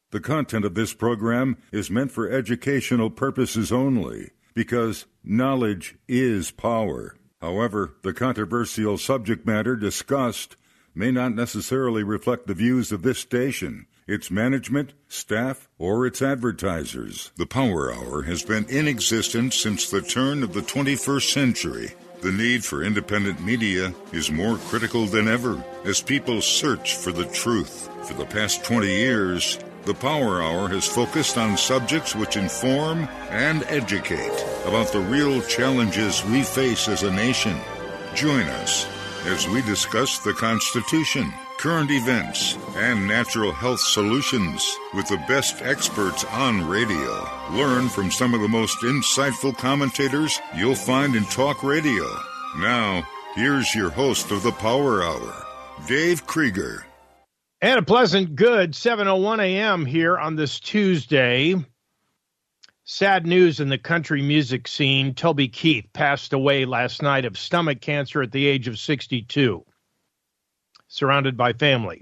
The content of this program is meant for educational purposes only, because knowledge is power. However, the controversial subject matter discussed may not necessarily reflect the views of this station, its management, staff, or its advertisers. The Power Hour has been in existence since the turn of the 21st century. The need for independent media is more critical than ever as people search for the truth. For the past 20 years, the Power Hour has focused on subjects which inform and educate about the real challenges we face as a nation. Join us as we discuss the Constitution, current events, and natural health solutions with the best experts on radio. Learn from some of the most insightful commentators you'll find in talk radio. Now, here's your host of the Power Hour, Dave Krieger. And a pleasant, good 7:01 a.m. here on this Tuesday. Sad news in the country music scene. Toby Keith passed away last night of stomach cancer at the age of 62, surrounded by family.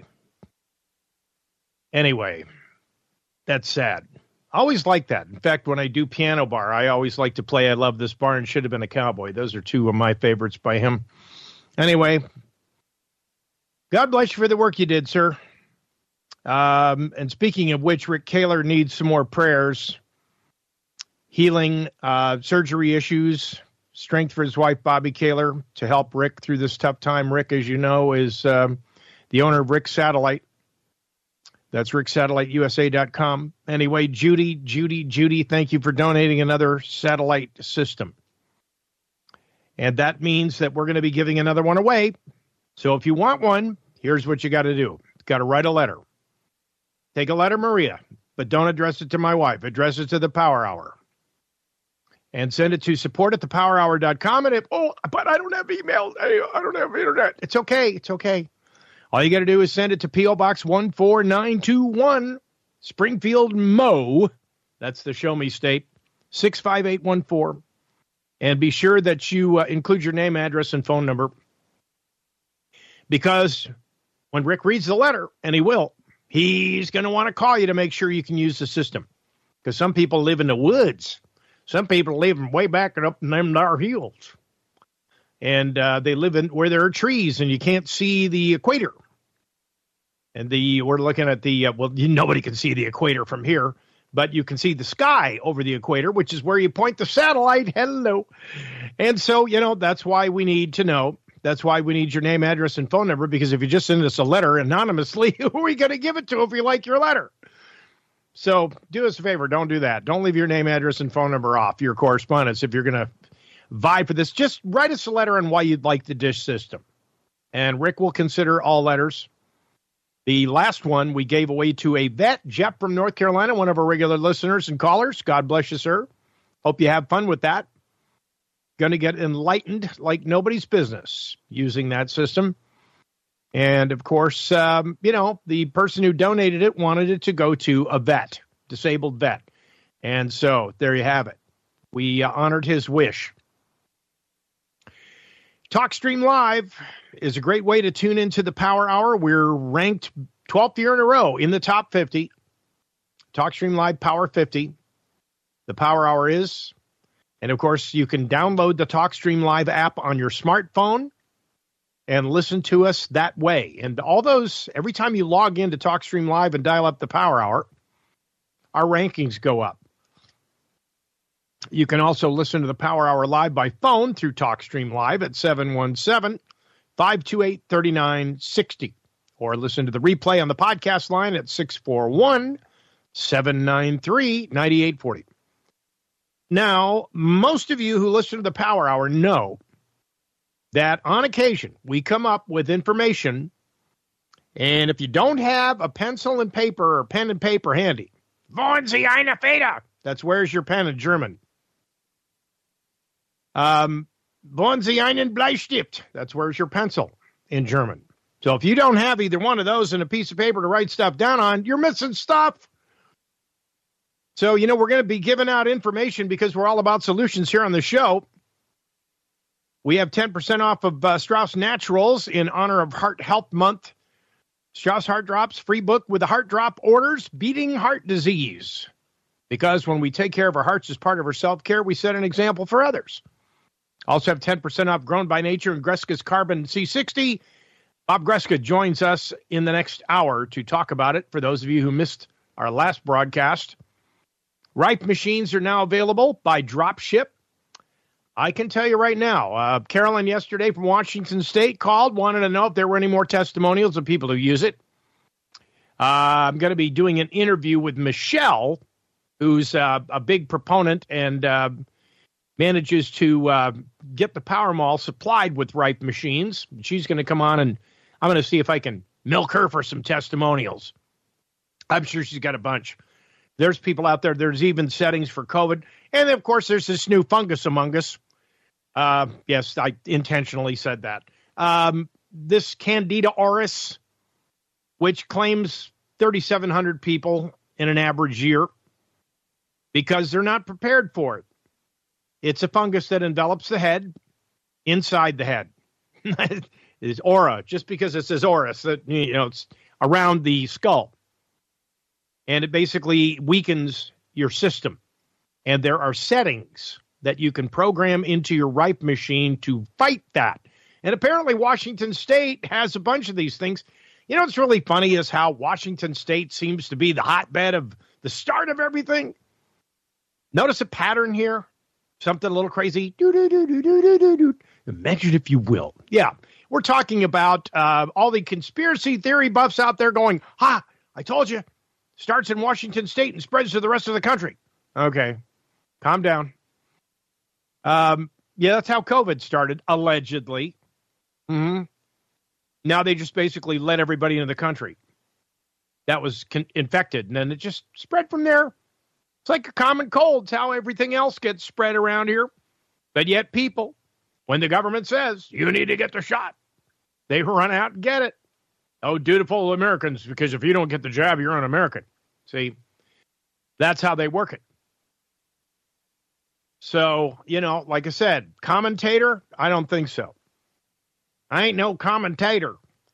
Anyway, that's sad. I always like that. In fact, when I do Piano Bar, I always like to play I Love This Bar and Should Have Been a Cowboy. Those are two of my favorites by him. Anyway, God bless you for the work you did, sir. And speaking of which, Rick Kaler needs some more prayers. Healing, surgery issues, strength for his wife, Bobby Kaler, to help Rick through this tough time. Rick, as you know, is the owner of Rick Satellite. That's ricksatelliteusa.com. Anyway, Judy, thank you for donating another satellite system. And that means that we're going to be giving another one away. So if you want one, here's what you got to do. You got to write a letter. Take a letter, Maria, but don't address it to my wife. Address it to the Power Hour. And send it to support@thepowerhour.com. And but I don't have email. I don't have internet. It's okay. It's okay. All you got to do is send it to P.O. Box 14921, Springfield, Mo. That's the Show Me State, 65814. And be sure that you include your name, address, and phone number. Because when Rick reads the letter, and he will, he's going to want to call you to make sure you can use the system. Because some people live in the woods. Some people live way back and up in them there hills. And they live in where there are trees and you can't see the equator. And we're looking at nobody can see the equator from here, but you can see the sky over the equator, which is where you point the satellite. Hello. And so, that's why we need to know. That's why we need your name, address, and phone number, because if you just send us a letter anonymously, who are we going to give it to if we like your letter? So do us a favor. Don't do that. Don't leave your name, address, and phone number off your correspondence. If you're going to vie for this, just write us a letter on why you'd like the dish system. And Rick will consider all letters. The last one we gave away to a vet, Jeff from North Carolina, one of our regular listeners and callers. God bless you, sir. Hope you have fun with that. Going to get enlightened like nobody's business using that system. And, of course, the person who donated it wanted it to go to a vet, disabled vet. And so there you have it. We honored his wish. TalkStream Live is a great way to tune into the Power Hour. We're ranked 12th year in a row in the top 50. TalkStream Live Power 50. The Power Hour is. And, of course, you can download the TalkStream Live app on your smartphone and listen to us that way. And all those, every time you log into TalkStream Live and dial up the Power Hour, our rankings go up. You can also listen to the Power Hour live by phone through TalkStream Live at 717-528-3960. Or listen to the replay on the podcast line at 641-793-9840. Now, most of you who listen to the Power Hour know that on occasion we come up with information, and if you don't have a pencil and paper or pen and paper handy, wollen Sie eine Feder? That's where's your pen in German. Wollen Sie einen Bleistift? That's where's your pencil in German. So if you don't have either one of those and a piece of paper to write stuff down on, you're missing stuff. So, we're going to be giving out information because we're all about solutions here on the show. We have 10% off of Strauss Naturals in honor of Heart Health Month. Strauss Heart Drops, free book with the heart drop orders, Beating Heart Disease. Because when we take care of our hearts as part of our self-care, we set an example for others. Also have 10% off Grown by Nature and Greska's Carbon C60. Bob Greska joins us in the next hour to talk about it. For those of you who missed our last broadcast, Ripe machines are now available by drop ship. I can tell you right now, Carolyn yesterday from Washington State called, wanted to know if there were any more testimonials of people who use it. I'm going to be doing an interview with Michelle, who's a big proponent and manages to get the Power Mall supplied with Ripe machines. She's going to come on, and I'm going to see if I can milk her for some testimonials. I'm sure she's got a bunch. There's people out there. There's even settings for COVID. And, of course, there's this new fungus among us. Yes, I intentionally said that. This Candida auris, which claims 3,700 people in an average year because they're not prepared for it. It's a fungus that envelops the head, inside the head. It's aura, just because it says auris, that, it's around the skull. And it basically weakens your system. And there are settings that you can program into your Ripe machine to fight that. And apparently Washington State has a bunch of these things. What's really funny is how Washington State seems to be the hotbed of the start of everything. Notice a pattern here? Something a little crazy. Imagine if you will. Yeah, we're talking about all the conspiracy theory buffs out there going, I told you. Starts in Washington State and spreads to the rest of the country. Okay, calm down. Yeah, that's how COVID started, allegedly. Mm-hmm. Now they just basically let everybody into the country that was infected, and then it just spread from there. It's like a common cold. It's how everything else gets spread around here. But yet people, when the government says, you need to get the shot, they run out and get it. Oh, dutiful Americans, because if you don't get the jab, you're un-American. See, that's how they work it. So, like I said, commentator, I don't think so. I ain't no commentator.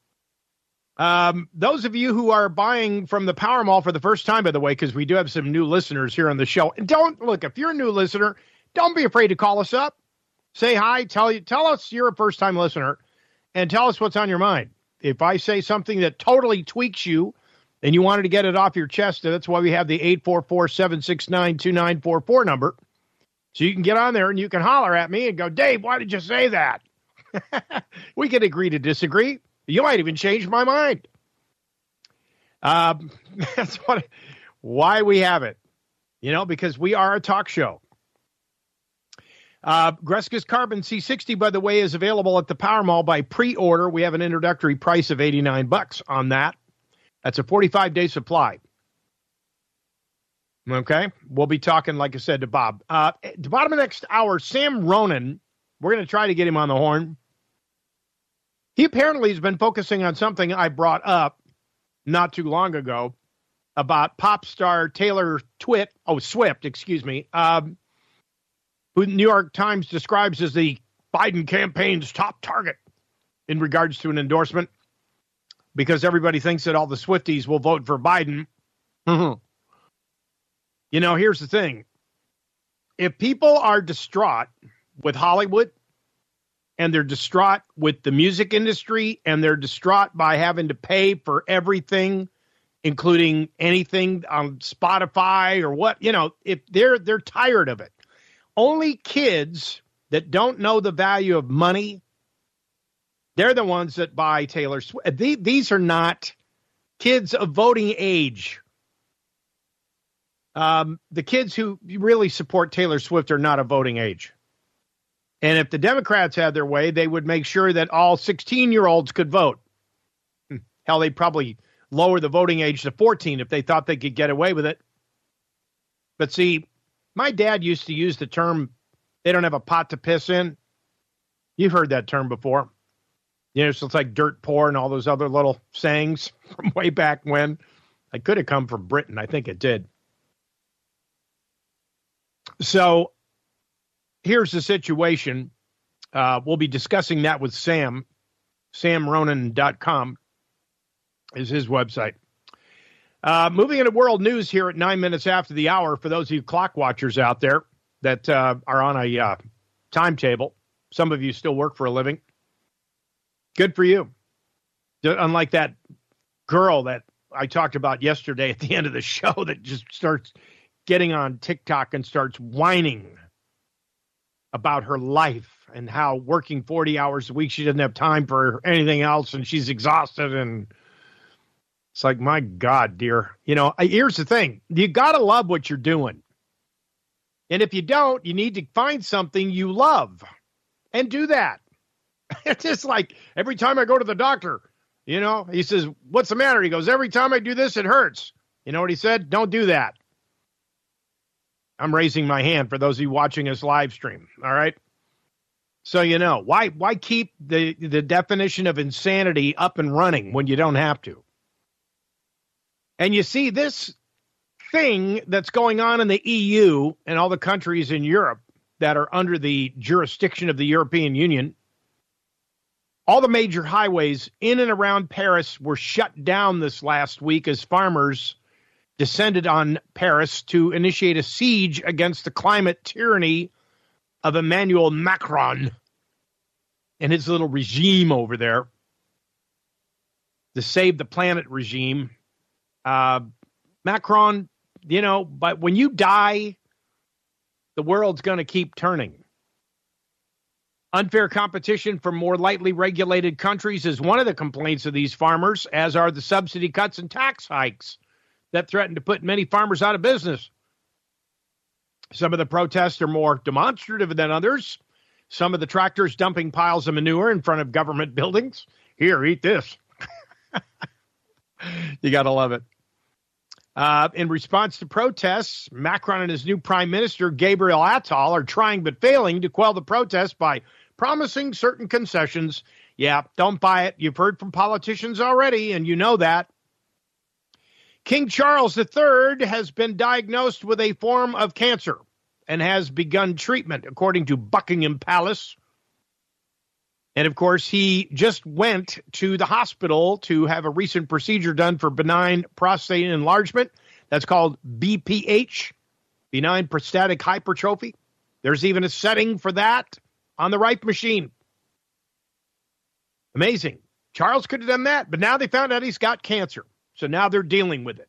Those of you who are buying from the Power Mall for the first time, by the way, because we do have some new listeners here on the show. And if you're a new listener, don't be afraid to call us up. Say hi, tell us you're a first-time listener, and tell us what's on your mind. If I say something that totally tweaks you and you wanted to get it off your chest, that's why we have the 844-769-2944 number. So you can get on there and you can holler at me and go, Dave, why did you say that? We can agree to disagree. You might even change my mind. That's why we have it, because we are a talk show. Greska's Carbon C60, by the way, is available at the Power Mall by pre-order. We have an introductory price of $89 on that. That's a 45-day supply. Okay, we'll be talking, like I said, to Bob. At the bottom of the next hour, Sam Ronan, we're going to try to get him on the horn. He apparently has been focusing on something I brought up not too long ago about pop star Taylor Swift, who the New York Times describes as the Biden campaign's top target in regards to an endorsement, because everybody thinks that all the Swifties will vote for Biden. Mm-hmm. Here's the thing. If people are distraught with Hollywood, and they're distraught with the music industry, and they're distraught by having to pay for everything, including anything on Spotify or what, if they're tired of it. Only kids that don't know the value of money, they're the ones that buy Taylor Swift. These are not kids of voting age. The kids who really support Taylor Swift are not of voting age. And if the Democrats had their way, they would make sure that all 16-year-olds could vote. Hell, they'd probably lower the voting age to 14 if they thought they could get away with it. But see, my dad used to use the term, they don't have a pot to piss in. You've heard that term before. So it's like dirt poor and all those other little sayings from way back when. It could have come from Britain. I think it did. So here's the situation. We'll be discussing that with Sam, samronan.com. is his website. Moving into world news here at 9 minutes after the hour, for those of you clock watchers out there that are on a timetable. Some of you still work for a living. Good for you. Unlike that girl that I talked about yesterday at the end of the show that just starts getting on TikTok and starts whining about her life and how working 40 hours a week, she doesn't have time for anything else and she's exhausted. And it's like, my God, dear. You know, here's the thing. You got to love what you're doing. And if you don't, you need to find something you love and do that. It's just like every time I go to the doctor, you know, he says, what's the matter? He goes, every time I do this, it hurts. You know what he said? Don't do that. I'm raising my hand for those of you watching us live stream. All right. So, you know, why keep the definition of insanity up and running when you don't have to? And you see this thing that's going on in the EU and all the countries in Europe that are under the jurisdiction of the European Union. All the major highways in and around Paris were shut down this last week as farmers descended on Paris to initiate a siege against the climate tyranny of Emmanuel Macron and his little regime over there, the Save the Planet regime. Macron, you know, but when you die, the world's going to keep turning. Unfair competition from more lightly regulated countries is one of the complaints of these farmers, as are the subsidy cuts and tax hikes that threaten to put many farmers out of business. Some of the protests are more demonstrative than others. Some of the tractors dumping piles of manure in front of government buildings. Here, eat this. You got to love it. In response to protests, Macron and his new prime minister, Gabriel Attal, are trying but failing to quell the protests by promising certain concessions. Yeah, don't buy it. You've heard from politicians already, and you know that. King Charles III has been diagnosed with a form of cancer and has begun treatment, according to Buckingham Palace. And, of course, he just went to the hospital to have a recent procedure done for benign prostate enlargement. That's called BPH, benign prostatic hypertrophy. There's even a setting for that on the right machine. Amazing. Charles could have done that, but now they found out he's got cancer. So now they're dealing with it.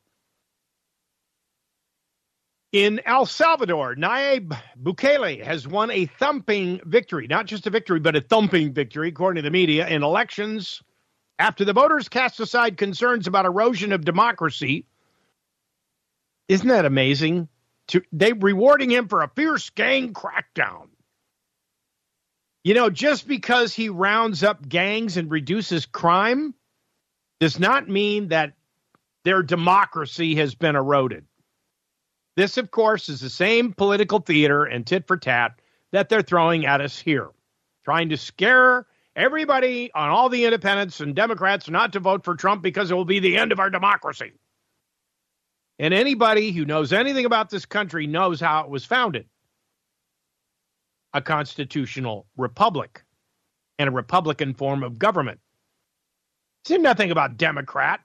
In El Salvador, Nayib Bukele has won a thumping victory, not just a victory, but a thumping victory, according to the media, in elections after the voters cast aside concerns about erosion of democracy. Isn't that amazing? They're rewarding him for a fierce gang crackdown. You know, just because he rounds up gangs and reduces crime does not mean that their democracy has been eroded. This, of course, is the same political theater and tit for tat that they're throwing at us here, trying to scare everybody on all the independents and Democrats not to vote for Trump because it will be the end of our democracy. And anybody who knows anything about this country knows how it was founded. A constitutional republic and a Republican form of government. It's nothing about Democrat.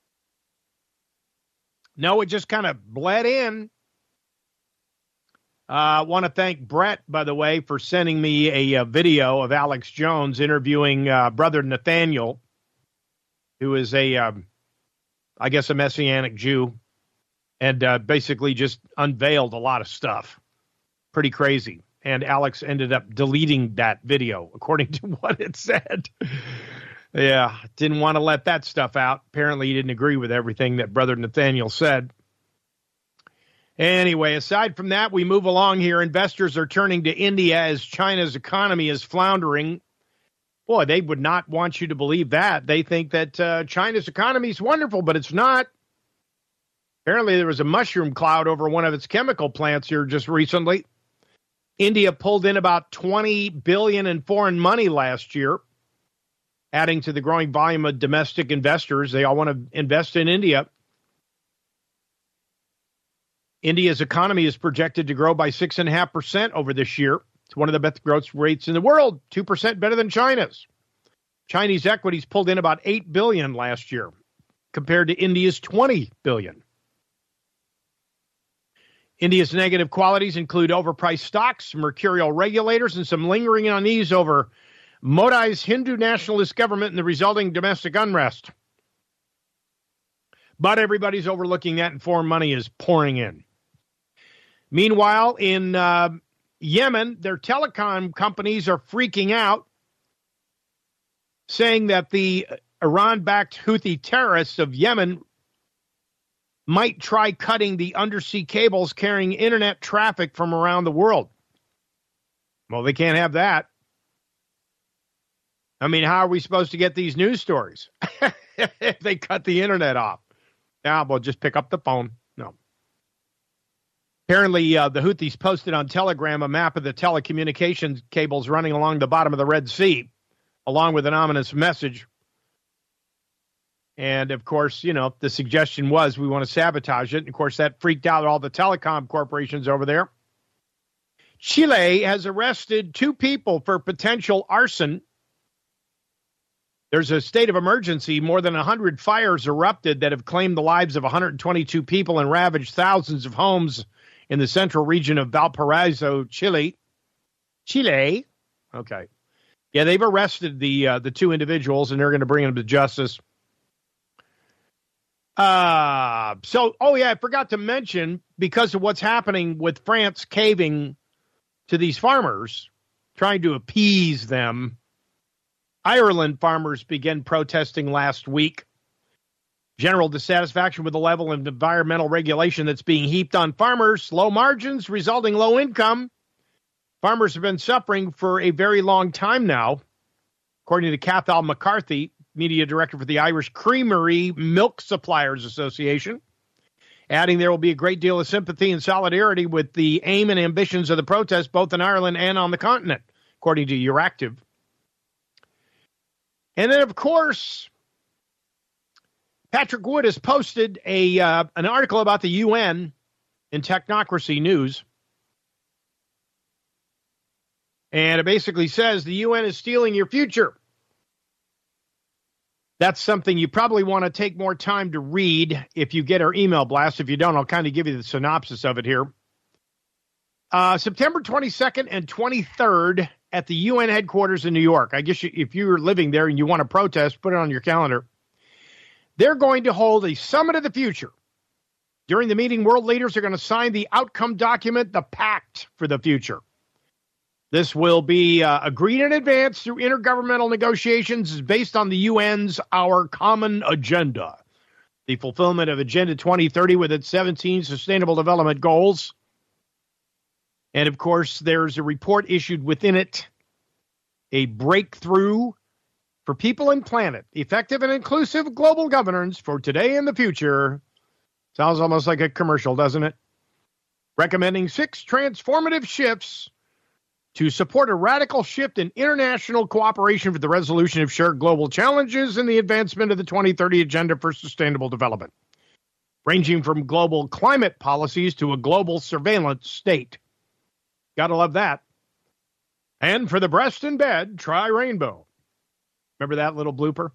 No, it just kind of bled in. I want to thank Brett, by the way, for sending me a video of Alex Jones interviewing Brother Nathaniel, who is I guess a Messianic Jew, and basically just unveiled a lot of stuff. Pretty crazy. And Alex ended up deleting that video, according to what it said. Yeah, didn't want to let that stuff out. Apparently, he didn't agree with everything that Brother Nathaniel said. Anyway, aside from that, we move along here. Investors are turning to India as China's economy is floundering. Boy, they would not want you to believe that. They think that China's economy is wonderful, but it's not. Apparently, there was a mushroom cloud over one of its chemical plants here just recently. India pulled in about $20 billion in foreign money last year, adding to the growing volume of domestic investors. They all want to invest in India. India's economy is projected to grow by 6.5% over this year. It's one of the best growth rates in the world, 2% better than China's. Chinese equities pulled in about $8 billion last year. compared to India's $20 billion. India's negative qualities include overpriced stocks, mercurial regulators, and some lingering unease over Modi's Hindu nationalist government and the resulting domestic unrest. But everybody's overlooking that, and foreign money is pouring in. Meanwhile, in Yemen, their telecom companies are freaking out, saying that the Iran-backed Houthi terrorists of Yemen might try cutting the undersea cables carrying internet traffic from around the world. Well, they can't have that. I mean, how are we supposed to get these news stories if they cut the internet off? Yeah, we'll just pick up the phone. No. Apparently, the Houthis posted on Telegram a map of the telecommunications cables running along the bottom of the Red Sea, along with an ominous message. And, of course, you know, the suggestion was we want to sabotage it. And, of course, that freaked out all the telecom corporations over there. Chile has arrested 2 people for potential arson. There's a state of emergency. More than 100 fires erupted that have claimed the lives of 122 people and ravaged thousands of homes in the central region of Valparaiso, Chile. Chile. Okay. Yeah, they've arrested the 2 individuals, and they're going to bring them to justice. I forgot to mention, because of what's happening with France caving to these farmers, trying to appease them, Ireland farmers began protesting last week. General dissatisfaction with the level of environmental regulation that's being heaped on farmers, low margins resulting low income. Farmers have been suffering for a very long time now, according to Cathal McCarthy, media director for the Irish Creamery Milk Suppliers Association, adding there will be a great deal of sympathy and solidarity with the aim and ambitions of the protest, both in Ireland and on the continent, according to Euractiv. And then, of course, Patrick Wood has posted an article about the UN in Technocracy News. And it basically says the UN is stealing your future. That's something you probably want to take more time to read if you get our email blast. If you don't, I'll kind of give you the synopsis of it here. September 22nd and 23rd at the UN headquarters in New York. I guess if you're living there and you want to protest, put it on your calendar. They're going to hold a summit of the future. During the meeting, world leaders are going to sign the outcome document, the Pact for the Future. This will be agreed in advance through intergovernmental negotiations based on the UN's Our Common Agenda, the fulfillment of Agenda 2030 with its 17 Sustainable Development Goals. And, of course, there's a report issued within it, a breakthrough for people and planet, effective and inclusive global governance for today and the future. Sounds almost like a commercial, doesn't it? Recommending 6 transformative shifts to support a radical shift in international cooperation for the resolution of shared global challenges and the advancement of the 2030 Agenda for Sustainable Development, ranging from global climate policies to a global surveillance state. Gotta love that. And for the breast in bed, try Rainbow. Remember that little blooper?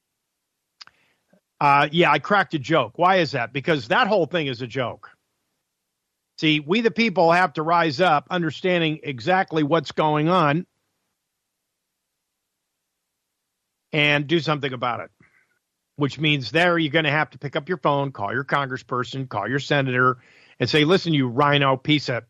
Yeah, I cracked a joke. Why is that? Because that whole thing is a joke. See, we the people have to rise up, understanding exactly what's going on, and do something about it. Which means there you're going to have to pick up your phone, call your congressperson, call your senator, and say, listen, you rhino piece of...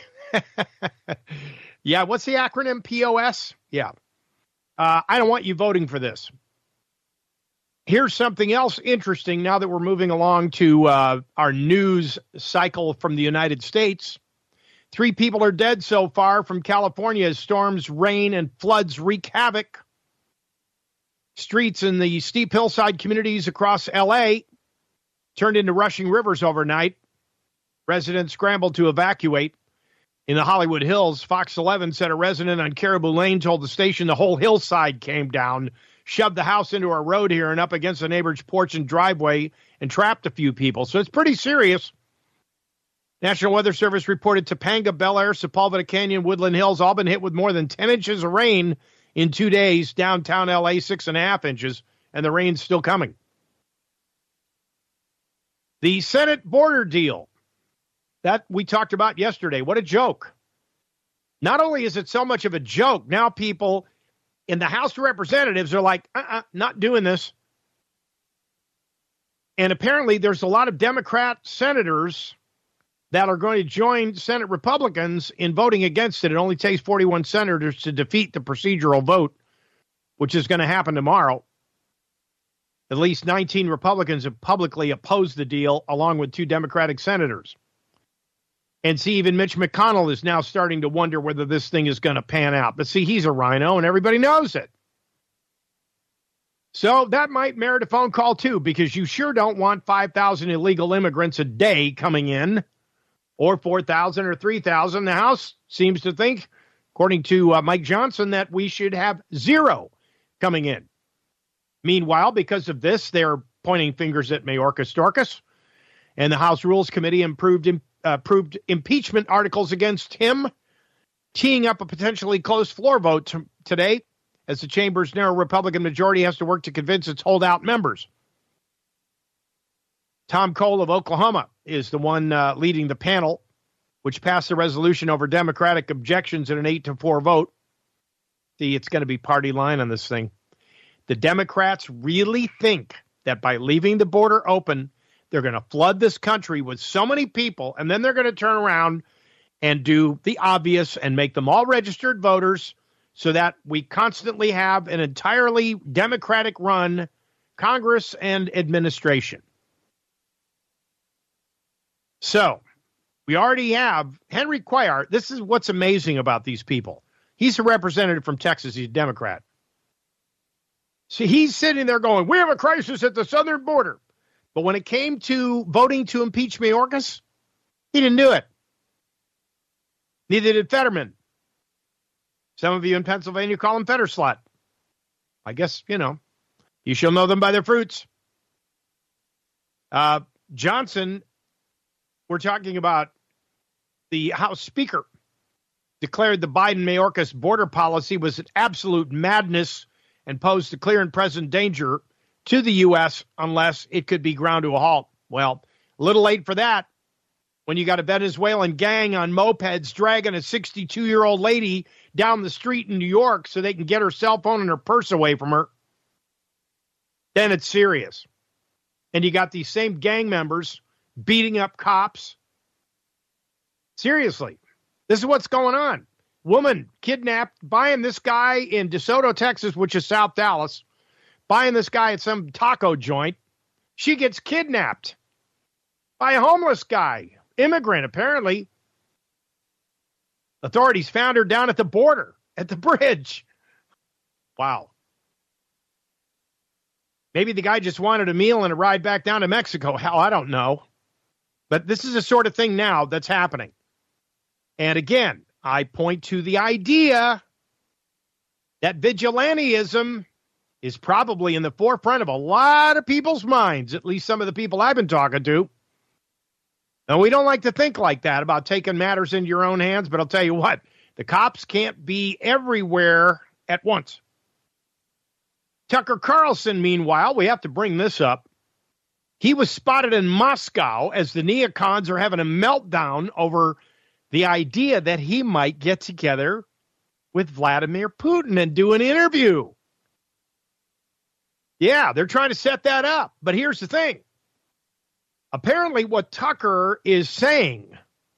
Yeah, what's the acronym? POS? Yeah. I don't want you voting for this. Here's something else interesting now that we're moving along to our news cycle from the United States. 3 people are dead so far from California as storms, rain, and floods wreak havoc. Streets in the steep hillside communities across L.A. turned into rushing rivers overnight. Residents scrambled to evacuate. In the Hollywood Hills, Fox 11 said a resident on Caribou Lane told the station the whole hillside came down, shoved the house into a road here and up against a neighbor's porch and driveway, and trapped a few people. So it's pretty serious. National Weather Service reported Topanga, Bel Air, Sepulveda Canyon, Woodland Hills all been hit with more than 10 inches of rain in 2 days. Downtown L.A., 6.5 inches, and the rain's still coming. The Senate border deal that we talked about yesterday, what a joke. Not only is it so much of a joke, now people in the House of Representatives are like, not doing this. And apparently there's a lot of Democrat senators that are going to join Senate Republicans in voting against it. It only takes 41 senators to defeat the procedural vote, which is going to happen tomorrow. At least 19 Republicans have publicly opposed the deal, along with 2 Democratic senators. And see, even Mitch McConnell is now starting to wonder whether this thing is going to pan out. But see, he's a rhino, and everybody knows it. So that might merit a phone call, too, because you sure don't want 5,000 illegal immigrants a day coming in, or 4,000 or 3,000. The House seems to think, according to Mike Johnson, that we should have 0 coming in. Meanwhile, because of this, they're pointing fingers at Mayorkas Dorcas, and the House Rules Committee approved impeachment articles against him, teeing up a potentially close floor vote today, as the chamber's narrow Republican majority has to work to convince its holdout members. Tom Cole of Oklahoma is the one leading the panel, which passed a resolution over Democratic objections in an 8-4 vote. See, it's going to be party line on this thing. The Democrats really think that by leaving the border open, they're going to flood this country with so many people, and then they're going to turn around and do the obvious and make them all registered voters so that we constantly have an entirely Democratic-run Congress and administration. So we already have Henry Cuellar. This is what's amazing about these people. He's a representative from Texas. He's a Democrat. So he's sitting there going, we have a crisis at the southern border. But when it came to voting to impeach Mayorkas, he didn't do it. Neither did Fetterman. Some of you in Pennsylvania call him Fetterslut. I guess, you shall know them by their fruits. Johnson, we're talking about the House Speaker, declared the Biden-Mayorkas border policy was an absolute madness and posed a clear and present danger to the U.S. unless it could be ground to a halt. Well, a little late for that when you got a Venezuelan gang on mopeds dragging a 62-year-old lady down the street in New York so they can get her cell phone and her purse away from her. Then it's serious. And you got these same gang members beating up cops. Seriously, this is what's going on. Woman kidnapped, buying this guy in DeSoto, Texas, which is South Dallas, buying this guy at some taco joint. She gets kidnapped by a homeless guy, immigrant, apparently. Authorities found her down at the border, at the bridge. Wow. Maybe the guy just wanted a meal and a ride back down to Mexico. Hell, I don't know. But this is the sort of thing now that's happening. And again, I point to the idea that vigilantism is probably in the forefront of a lot of people's minds, at least some of the people I've been talking to. And we don't like to think like that about taking matters into your own hands, but I'll tell you what, the cops can't be everywhere at once. Tucker Carlson, meanwhile, we have to bring this up. He was spotted in Moscow as the neocons are having a meltdown over the idea that he might get together with Vladimir Putin and do an interview. Yeah, they're trying to set that up. But here's the thing. Apparently what Tucker is saying,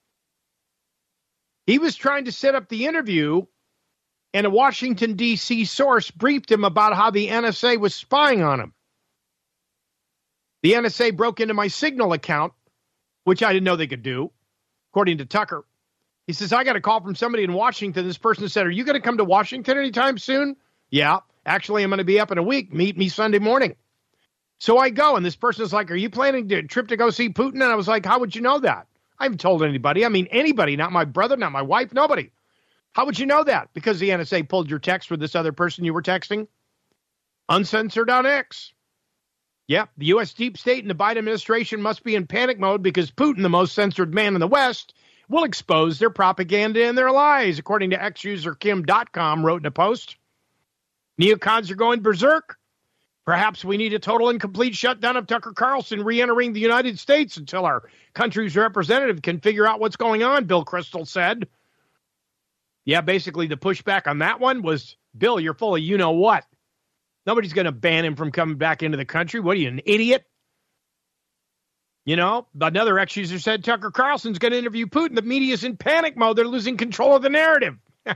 he was trying to set up the interview, and a Washington, D.C. source briefed him about how the NSA was spying on him. The NSA broke into my Signal account, which I didn't know they could do, according to Tucker. He says, I got a call from somebody in Washington. This person said, are you going to come to Washington anytime soon? Yeah, actually, I'm going to be up in a week. Meet me Sunday morning. So I go, and this person is like, are you planning a trip to go see Putin? And I was like, how would you know that? I haven't told anybody. I mean, anybody, not my brother, not my wife, nobody. How would you know that? Because the NSA pulled your text with this other person you were texting? Uncensored on X. Yeah, the U.S. deep state and the Biden administration must be in panic mode because Putin, the most censored man in the West, will expose their propaganda and their lies, according to ex-user Kim.com wrote in a post. Neocons are going berserk. Perhaps we need a total and complete shutdown of Tucker Carlson re-entering the United States until our country's representative can figure out what's going on, Bill Kristol said. Yeah, basically the pushback on that one was, Bill, you're full of you-know-what. Nobody's going to ban him from coming back into the country. What are you, an idiot? You know, another ex-user said Tucker Carlson's going to interview Putin. The media's in panic mode. They're losing control of the narrative.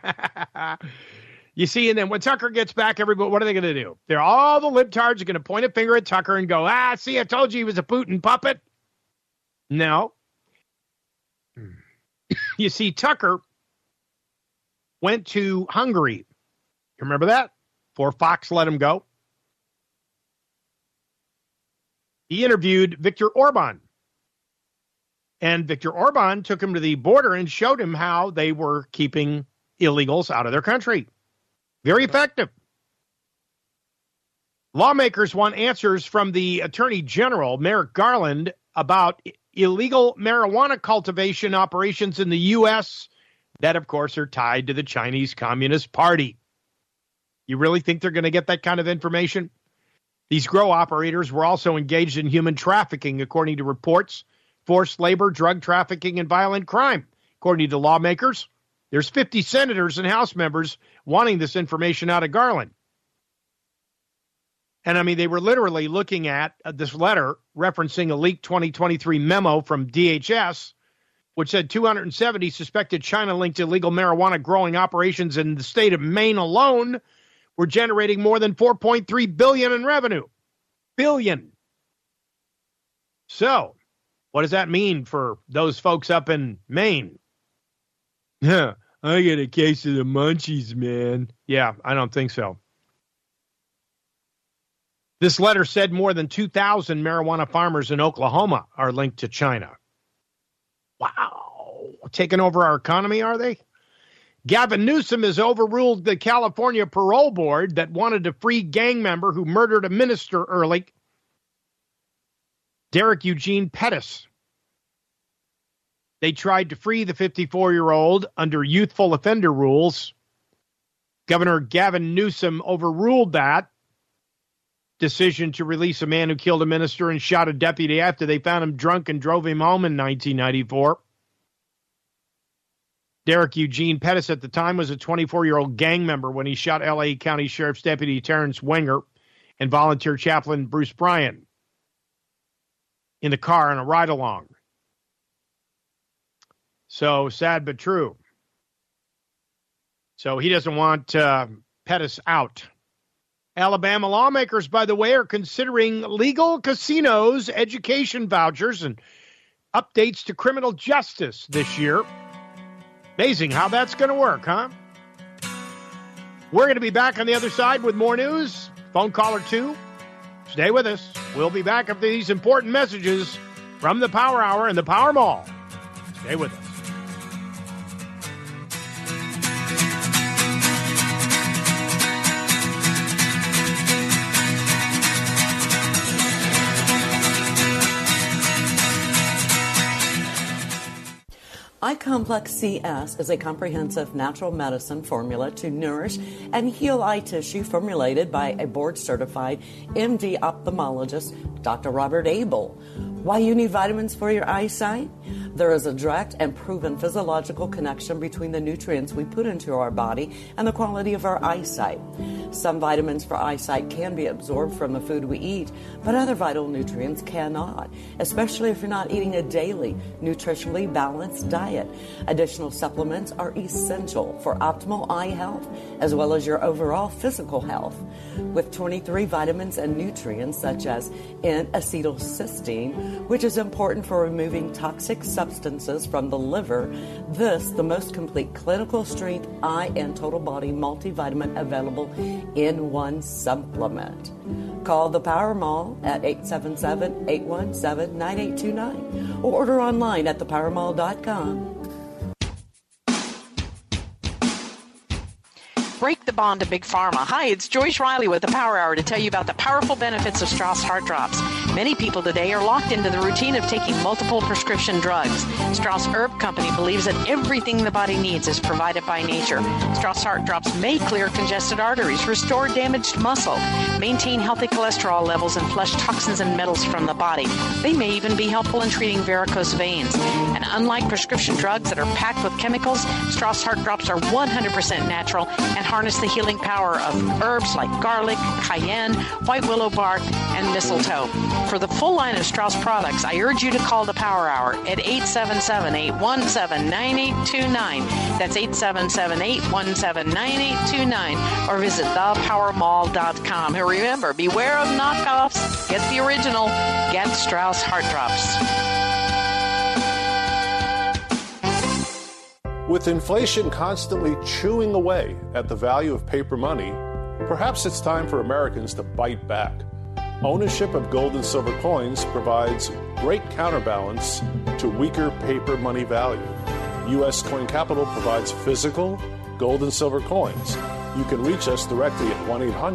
You see, and then when Tucker gets back, everybody, what are they going to do? All the libtards are going to point a finger at Tucker and go, see, I told you he was a Putin puppet. No. You see, Tucker went to Hungary. You remember that? Before Fox let him go. He interviewed Viktor Orban. And Viktor Orban took him to the border and showed him how they were keeping illegals out of their country. Very effective. Lawmakers want answers from the Attorney General, Merrick Garland, about illegal marijuana cultivation operations in the U.S. that, of course, are tied to the Chinese Communist Party. You really think they're going to get that kind of information? These grow operators were also engaged in human trafficking, according to reports, forced labor, drug trafficking, and violent crime. According to lawmakers, there's 50 senators and House members wanting this information out of Garland. And I mean, they were literally looking at this letter referencing a leaked 2023 memo from DHS, which said 270 suspected China-linked illegal marijuana growing operations in the state of Maine alone were generating more than $4.3 billion in revenue. Billion. So, what does that mean for those folks up in Maine? Yeah, I get a case of the munchies, man. Yeah, I don't think so. This letter said more than 2,000 marijuana farmers in Oklahoma are linked to China. Wow. Taking over our economy, are they? Gavin Newsom has overruled the California parole board that wanted to free gang member who murdered a minister early, Derek Eugene Pettis. They tried to free the 54-year-old under youthful offender rules. Governor Gavin Newsom overruled that decision to release a man who killed a minister and shot a deputy after they found him drunk and drove him home in 1994. Derek Eugene Pettis at the time was a 24-year-old gang member when he shot L.A. County Sheriff's Deputy Terrence Wenger and volunteer chaplain Bruce Bryan in the car on a ride-along. So, sad but true. So, he doesn't want Pettis out. Alabama lawmakers, by the way, are considering legal casinos, education vouchers, and updates to criminal justice this year. Amazing how that's going to work, huh? We're going to be back on the other side with more news. Phone caller 2. Stay with us. We'll be back after these important messages from the Power Hour and the Power Mall. Stay with us. iComplex CS is a comprehensive natural medicine formula to nourish and heal eye tissue formulated by a board-certified MD ophthalmologist, Dr. Robert Abel. Why you need vitamins for your eyesight? There is a direct and proven physiological connection between the nutrients we put into our body and the quality of our eyesight. Some vitamins for eyesight can be absorbed from the food we eat, but other vital nutrients cannot, especially if you're not eating a daily, nutritionally balanced diet. Additional supplements are essential for optimal eye health, as well as your overall physical health. With 23 vitamins and nutrients, such as N-acetylcysteine, which is important for removing toxic substances from the liver, this, the most complete clinical strength eye and total body multivitamin available in one supplement. Call the Power Mall at 877-817-9829 or order online at thepowermall.com. Break the bond to Big Pharma. Hi, it's Joyce Riley with the Power Hour to tell you about the powerful benefits of Strauss Heart Drops. Many people today are locked into the routine of taking multiple prescription drugs. Strauss Herb Company believes that everything the body needs is provided by nature. Strauss Heart Drops may clear congested arteries, restore damaged muscle, maintain healthy cholesterol levels, and flush toxins and metals from the body. They may even be helpful in treating varicose veins. And unlike prescription drugs that are packed with chemicals, Strauss Heart Drops are 100% natural and harness the healing power of herbs like garlic, cayenne, white willow bark, and mistletoe. For the full line of Strauss products, I urge you to call the Power Hour at 877-817-9829. That's 877-817-9829. Or visit thepowermall.com. And remember, beware of knockoffs. Get the original. Get Strauss Heart Drops. With inflation constantly chewing away at the value of paper money, perhaps it's time for Americans to bite back. Ownership of gold and silver coins provides great counterbalance to weaker paper money value. U.S. Coin Capital provides physical gold and silver coins. You can reach us directly at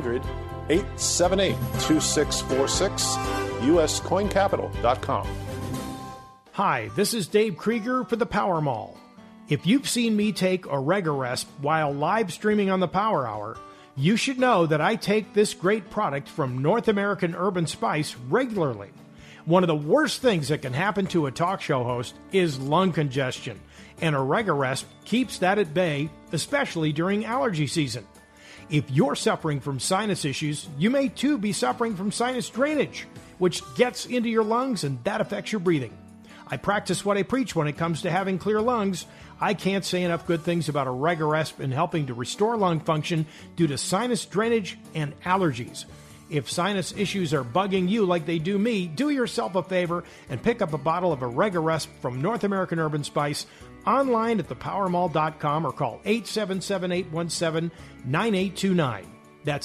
1-800-878-2646, uscoincapital.com. Hi, this is Dave Krieger for the Power Mall. If you've seen me take Oregaresp while live streaming on the Power Hour, you should know that I take this great product from North American Herb & Spice regularly. One of the worst things that can happen to a talk show host is lung congestion, and Oregaresp keeps that at bay, especially during allergy season. If you're suffering from sinus issues, you may too be suffering from sinus drainage, which gets into your lungs and that affects your breathing. I practice what I preach when it comes to having clear lungs. I can't say enough good things about Oregaresp in helping to restore lung function due to sinus drainage and allergies. If sinus issues are bugging you like they do me, do yourself a favor and pick up a bottle of Oregaresp from North American Herb & Spice online at thepowermall.com or call 877-817-9829. That's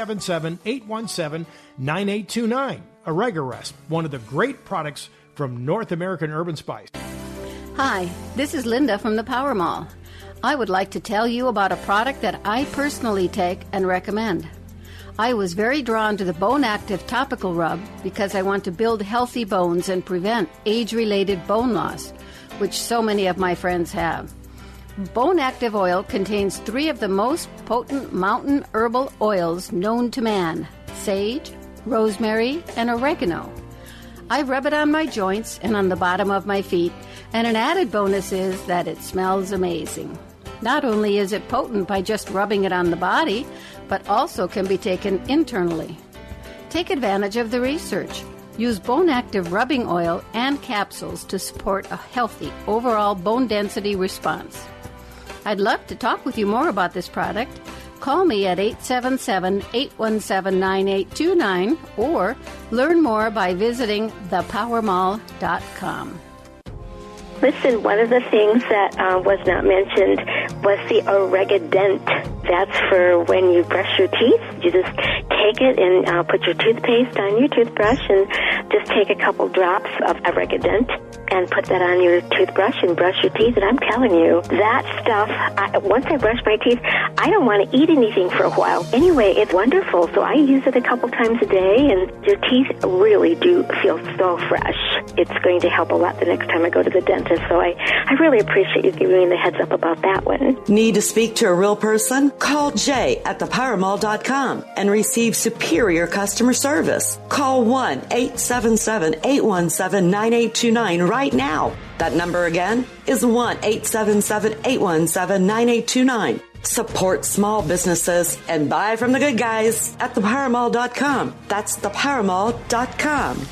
877-817-9829. Oregaresp, one of the great products from North American Herb & Spice. Hi, this is Linda from the Power Mall. I would like to tell you about a product that I personally take and recommend. I was very drawn to the Bone Active Topical Rub because I want to build healthy bones and prevent age-related bone loss, which so many of my friends have. Bone Active Oil contains 3 of the most potent mountain herbal oils known to man: sage, rosemary, and oregano. I rub it on my joints and on the bottom of my feet, and an added bonus is that it smells amazing. Not only is it potent by just rubbing it on the body, but also can be taken internally. Take advantage of the research. Use Bone Active rubbing oil and capsules to support a healthy overall bone density response. I'd love to talk with you more about this product. Call me at 877-817-9829 or learn more by visiting thepowermall.com. Listen, one of the things that was not mentioned was the Oregadent. That's for when you brush your teeth. You just take it and put your toothpaste on your toothbrush and just take a couple drops of Oregadent and put that on your toothbrush and brush your teeth. And I'm telling you, that stuff, once I brush my teeth, I don't want to eat anything for a while. Anyway, it's wonderful. So I use it a couple times a day, and your teeth really do feel so fresh. It's going to help a lot the next time I go to the dentist. So I really appreciate you giving me the heads up about that one. Need to speak to a real person? Call Jay at thepowermall.com and receive superior customer service. Call 1-877-817-9829 right now. That number again is 1-877-817-9829. Support small businesses and buy from the good guys at thepowermall.com. That's thepowermall.com.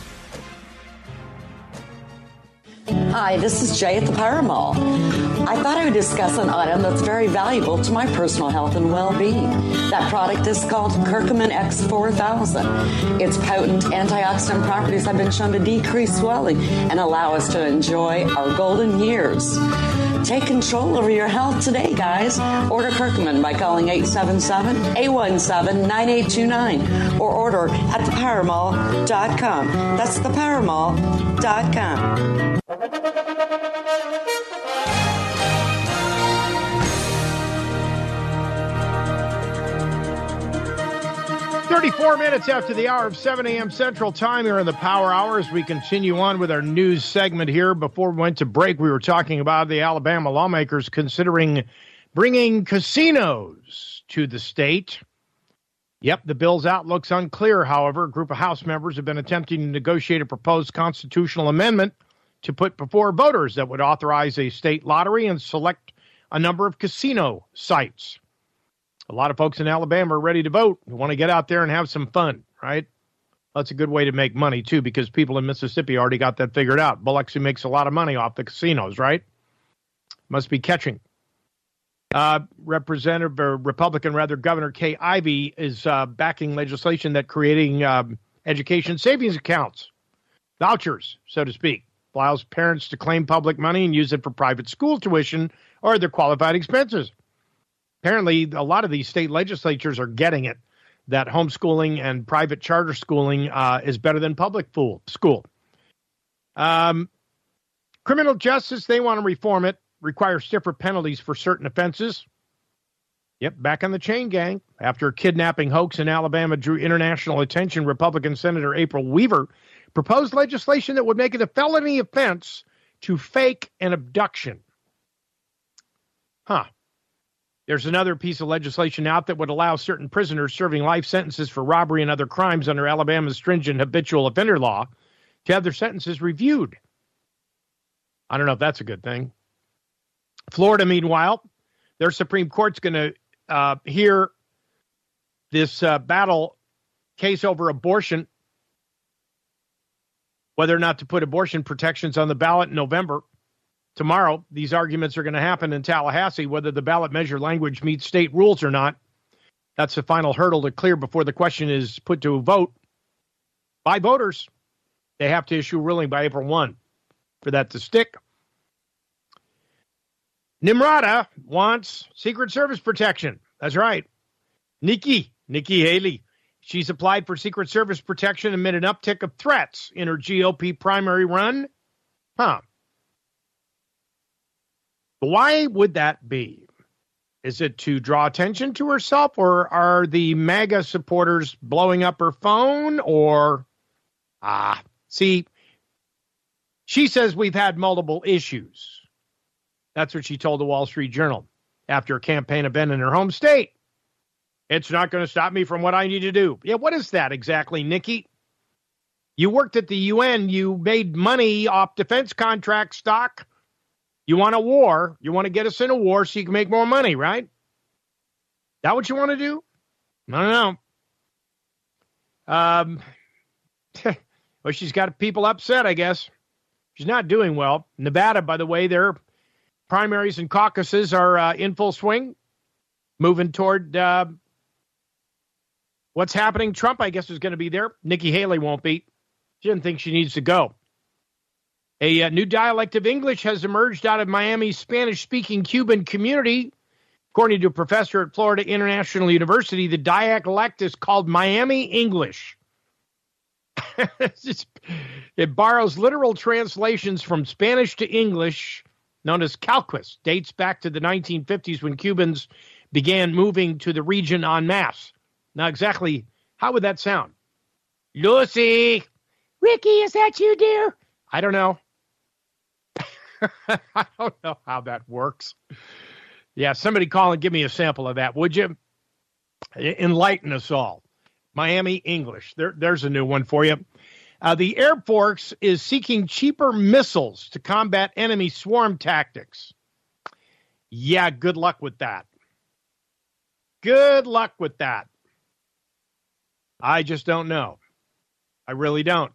Hi, this is Jay at the Power Mall. I thought I would discuss an item that's very valuable to my personal health and well-being. That product is called Curcumin X4000. Its potent antioxidant properties have been shown to decrease swelling and allow us to enjoy our golden years. Take control over your health today, guys. Order Curcumin by calling 877-817-9829 or order at thepowermall.com. That's thepowermall.com. 4 minutes after the hour of 7 a.m. Central Time here in the Power Hour as we continue on with our news segment here. Before we went to break, we were talking about the Alabama lawmakers considering bringing casinos to the state. Yep, the bill's outlook's unclear, however. A group of House members have been attempting to negotiate a proposed constitutional amendment to put before voters that would authorize a state lottery and select a number of casino sites. A lot of folks in Alabama are ready to vote. We want to get out there and have some fun, right? That's a good way to make money, too, because people in Mississippi already got that figured out. Biloxi makes a lot of money off the casinos, right? Must be catching. Republican Governor Kay Ivey is backing legislation that creating education savings accounts, vouchers, so to speak, allows parents to claim public money and use it for private school tuition or their qualified expenses. Apparently, a lot of these state legislatures are getting it, that homeschooling and private charter schooling is better than public school. Criminal justice, they want to reform it, require stiffer penalties for certain offenses. Yep, back on the chain gang. After a kidnapping hoax in Alabama drew international attention, Republican Senator April Weaver proposed legislation that would make it a felony offense to fake an abduction. There's another piece of legislation out that would allow certain prisoners serving life sentences for robbery and other crimes under Alabama's stringent habitual offender law to have their sentences reviewed. I don't know if that's a good thing. Florida, meanwhile, their Supreme Court's going to hear this battle case over abortion, whether or not to put abortion protections on the ballot in November. Tomorrow, these arguments are going to happen in Tallahassee, whether the ballot measure language meets state rules or not. That's the final hurdle to clear before the question is put to a vote by voters. They have to issue a ruling by April 1 for that to stick. Nimrata wants Secret Service protection. That's right. Nikki Haley. She's applied for Secret Service protection amid an uptick of threats in her GOP primary run. Why would that be? Is it to draw attention to herself, or are the MAGA supporters blowing up her phone? Or, see, she says we've had multiple issues. That's what she told the Wall Street Journal after a campaign event in her home state. It's not going to stop me from what I need to do. Yeah, what is that exactly, Nikki? You worked at the UN. You made money off defense contract stock. You want a war. You want to get us in a war so you can make more money, right? That what you want to do? I don't know. Well, she's got people upset, I guess. She's not doing well. Nevada, by the way, their primaries and caucuses are in full swing, moving toward what's happening. Trump, I guess, is going to be there. Nikki Haley won't be. She doesn't think she needs to go. A new dialect of English has emerged out of Miami's Spanish-speaking Cuban community. According to a professor at Florida International University, the dialect is called Miami English. It borrows literal translations from Spanish to English, known as calquis, dates back to the 1950s when Cubans began moving to the region en masse. Now, exactly how would that sound? Lucy! Ricky, is that you, dear? I don't know. I don't know how that works. Yeah, somebody call and give me a sample of that, would you? Enlighten us all. Miami English. There's a new one for you. The Air Force is seeking cheaper missiles to combat enemy swarm tactics. Yeah, good luck with that. Good luck with that. I just don't know. I really don't.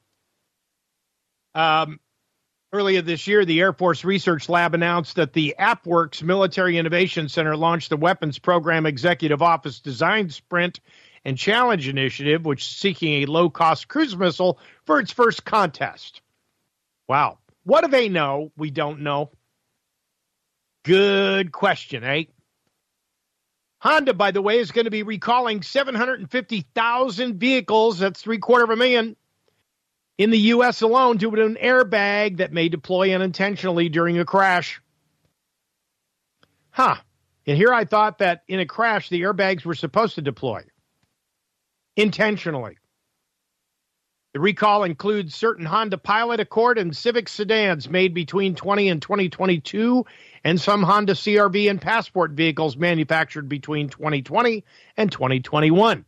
Earlier this year, the Air Force Research Lab announced that the AppWorks Military Innovation Center launched the Weapons Program Executive Office Design Sprint and Challenge Initiative, which is seeking a low-cost cruise missile for its first contest. Wow. What do they know we don't know? Good question, eh? Honda, by the way, is going to be recalling 750,000 vehicles. That's 750,000 in the U.S. alone due to an airbag that may deploy unintentionally during a crash. And here I thought that in a crash, the airbags were supposed to deploy. intentionally. The recall includes certain Honda Pilot, Accord, and Civic sedans made between 20 and 2022, and some Honda CR-V and Passport vehicles manufactured between 2020 and 2021.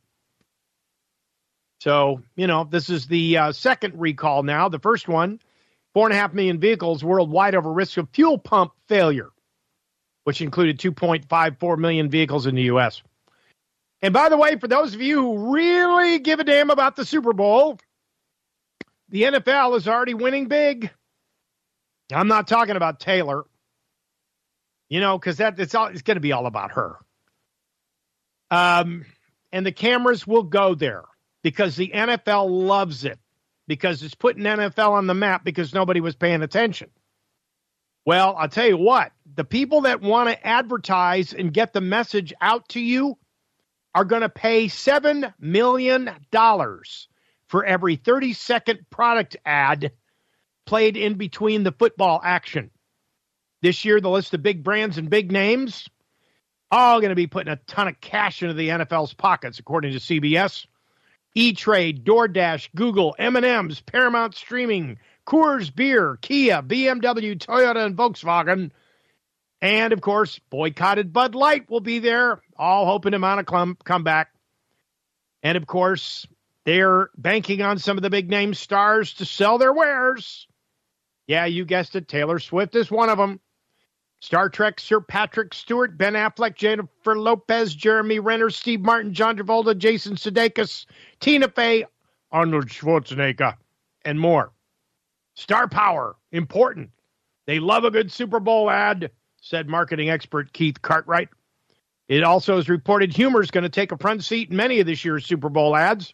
So, this is the second recall now. The first one, 4.5 million vehicles worldwide over risk of fuel pump failure, which included 2.54 million vehicles in the U.S. And by the way, for those of you who really give a damn about the Super Bowl, the NFL is already winning big. I'm not talking about Taylor, because it's going to be all about her. And the cameras will go there because the NFL loves it, because it's putting NFL on the map because nobody was paying attention. Well, I'll tell you what, the people that want to advertise and get the message out to you are going to pay $7 million for every 30-second product ad played in between the football action. This year, the list of big brands and big names, all going to be putting a ton of cash into the NFL's pockets, according to CBS. E-Trade, DoorDash, Google, M&M's, Paramount Streaming, Coors Beer, Kia, BMW, Toyota, and Volkswagen. And, of course, boycotted Bud Light will be there, all hoping to mount a comeback. And, of course, they're banking on some of the big-name stars to sell their wares. Yeah, you guessed it, Taylor Swift is one of them. Star Trek, Sir Patrick Stewart, Ben Affleck, Jennifer Lopez, Jeremy Renner, Steve Martin, John Travolta, Jason Sudeikis, Tina Fey, Arnold Schwarzenegger, and more. Star power, important. They love a good Super Bowl ad, said marketing expert Keith Cartwright. It also is reported humor is going to take a front seat in many of this year's Super Bowl ads.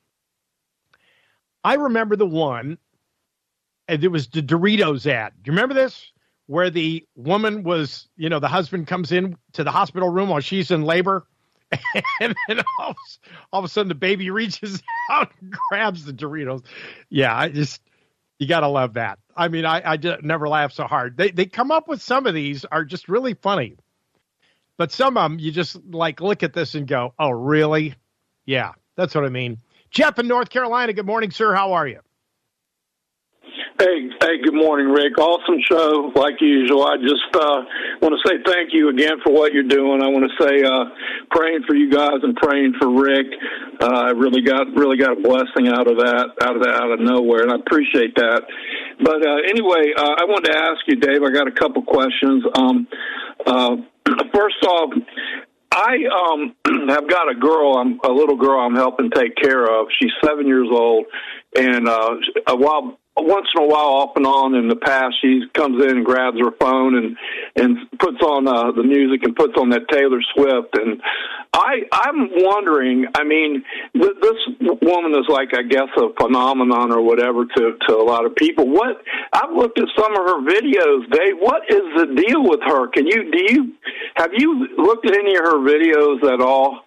I remember the one, and it was the Doritos ad. Do you remember this? Where the woman was, the husband comes in to the hospital room while she's in labor. And then all of a sudden the baby reaches out and grabs the Doritos. Yeah, you got to love that. I mean, I just never laugh so hard. They come up with some of these are just really funny. But some of them, you just look at this and go, oh, really? Yeah, that's what I mean. Jeff in North Carolina. Good morning, sir. How are you? Hey, good morning, Rick. Awesome show, like usual. I just want to say thank you again for what you're doing. I want to say praying for you guys and praying for Rick. I really got a blessing out of nowhere, and I appreciate that. But anyway, I wanted to ask you, Dave. I got a couple questions. First off, I have got a little girl I'm helping take care of. She's 7 years old, and once in a while, off and on in the past, she comes in and grabs her phone and puts on the music and puts on that Taylor Swift. And I'm wondering, I mean, this woman is I guess, a phenomenon or whatever to a lot of people. I've looked at some of her videos, Dave. What is the deal with her? Have you looked at any of her videos at all?